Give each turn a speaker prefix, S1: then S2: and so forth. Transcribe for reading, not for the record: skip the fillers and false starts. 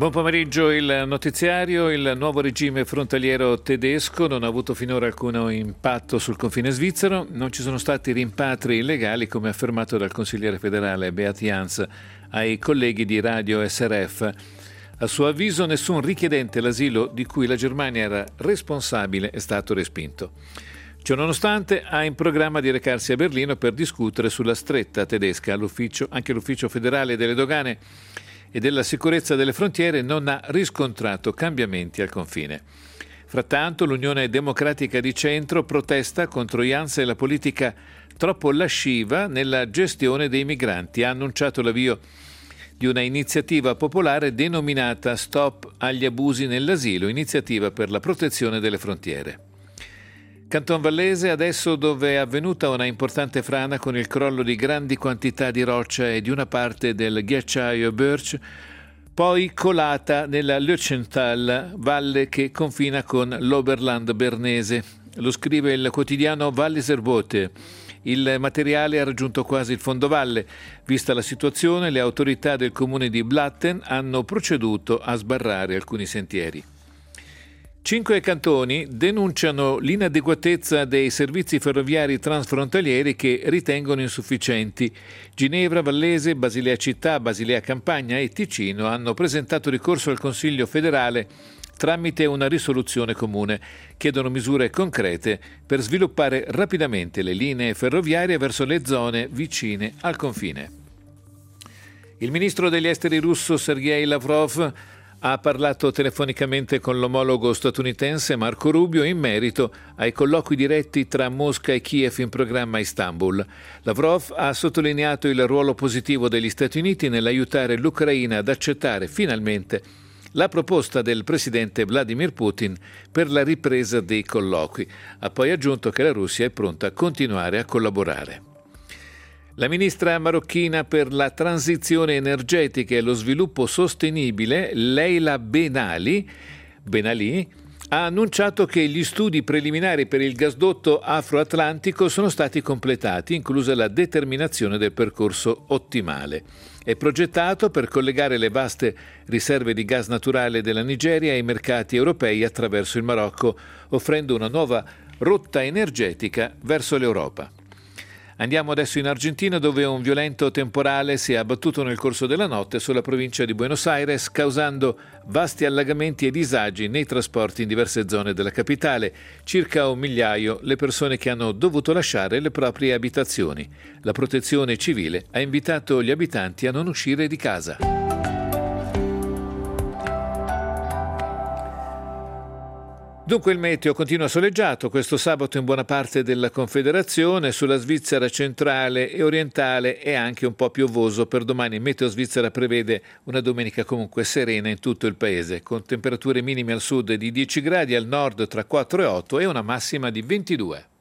S1: Buon pomeriggio, il notiziario. Il nuovo regime frontaliero tedesco non ha avuto finora alcun impatto sul confine svizzero. Non ci sono stati rimpatri illegali, come affermato dal consigliere federale Beat Jans ai colleghi di Radio SRF. A suo avviso, nessun richiedente l'asilo di cui la Germania era responsabile è stato respinto. Ciononostante, ha in programma di recarsi a Berlino per discutere sulla stretta tedesca. Anche l'Ufficio federale delle dogane e della sicurezza delle frontiere non ha riscontrato cambiamenti al confine. Frattanto, l'Unione Democratica di Centro protesta contro Jans e la politica troppo lasciva nella gestione dei migranti. Ha annunciato l'avvio di una iniziativa popolare denominata Stop agli abusi nell'asilo, iniziativa per la protezione delle frontiere. Canton Vallese, adesso, dove è avvenuta una importante frana con il crollo di grandi quantità di roccia e di una parte del ghiacciaio Birch, poi colata nella Lötschental, valle che confina con l'Oberland bernese. Lo scrive il quotidiano Walliser Bote. Il materiale ha raggiunto quasi il fondovalle. Vista la situazione, le autorità del comune di Blatten hanno proceduto a sbarrare alcuni sentieri. 5 cantoni denunciano l'inadeguatezza dei servizi ferroviari transfrontalieri che ritengono insufficienti. Ginevra, Vallese, Basilea Città, Basilea Campagna e Ticino hanno presentato ricorso al Consiglio federale tramite una risoluzione comune. Chiedono misure concrete per sviluppare rapidamente le linee ferroviarie verso le zone vicine al confine. Il ministro degli esteri russo Sergei Lavrov ha parlato telefonicamente con l'omologo statunitense Marco Rubio in merito ai colloqui diretti tra Mosca e Kiev in programma a Istanbul. Lavrov ha sottolineato il ruolo positivo degli Stati Uniti nell'aiutare l'Ucraina ad accettare finalmente la proposta del presidente Vladimir Putin per la ripresa dei colloqui. Ha poi aggiunto che la Russia è pronta a continuare a collaborare. La ministra marocchina per la transizione energetica e lo sviluppo sostenibile, Leila Ben Ali, ha annunciato che gli studi preliminari per il gasdotto afroatlantico sono stati completati, inclusa la determinazione del percorso ottimale. È progettato per collegare le vaste riserve di gas naturale della Nigeria ai mercati europei attraverso il Marocco, offrendo una nuova rotta energetica verso l'Europa. Andiamo adesso in Argentina, dove un violento temporale si è abbattuto nel corso della notte sulla provincia di Buenos Aires, causando vasti allagamenti e disagi nei trasporti in diverse zone della capitale. Circa 1 migliaio le persone che hanno dovuto lasciare le proprie abitazioni. La Protezione Civile ha invitato gli abitanti a non uscire di casa. Dunque il meteo continua soleggiato questo sabato in buona parte della Confederazione, sulla Svizzera centrale e orientale è anche un po' piovoso. Per domani Meteo Svizzera prevede una domenica comunque serena in tutto il paese, con temperature minime al sud di 10 gradi, al nord tra 4 e 8 e una massima di 22.